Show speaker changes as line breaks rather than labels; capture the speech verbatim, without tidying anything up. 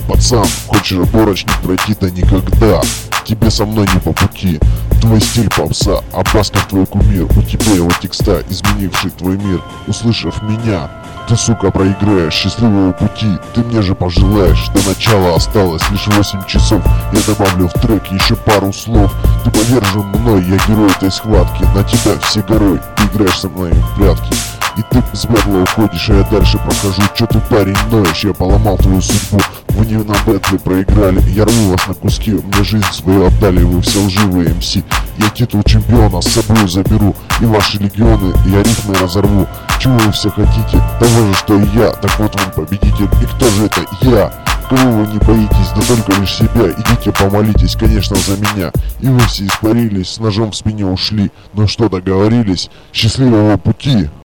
пацан, хочешь отборочник пройти, да никогда. Тебе со мной не по пути. Твой стиль попса, а Басков твой кумир. У тебя его текста, изменивший твой мир. Услышав меня, ты, сука, проиграешь. Счастливого пути ты мне же пожелаешь. До начала осталось лишь восемь часов. Я добавлю в трек еще пару слов. Ты повержен мной, я герой этой схватки. На тебя все горой, ты играешь со мной в прятки. И ты с бэтла уходишь, а я дальше прохожу. Чё ты, парень, ноешь, я поломал твою судьбу. Вы не на бэтле проиграли, я рву вас на куски. Мне жизнь свою отдали, вы все лживые эм си. Я титул чемпиона с собой заберу. И ваши легионы я рифмы разорву. Чего вы все хотите? Того же, что и я. Так вот он победитель. И кто же это? Я. Кого вы не боитесь? Да только лишь себя. Идите помолитесь, конечно, за меня. И вы все испарились, с ножом в спине ушли. Ну что, договорились? Счастливого пути!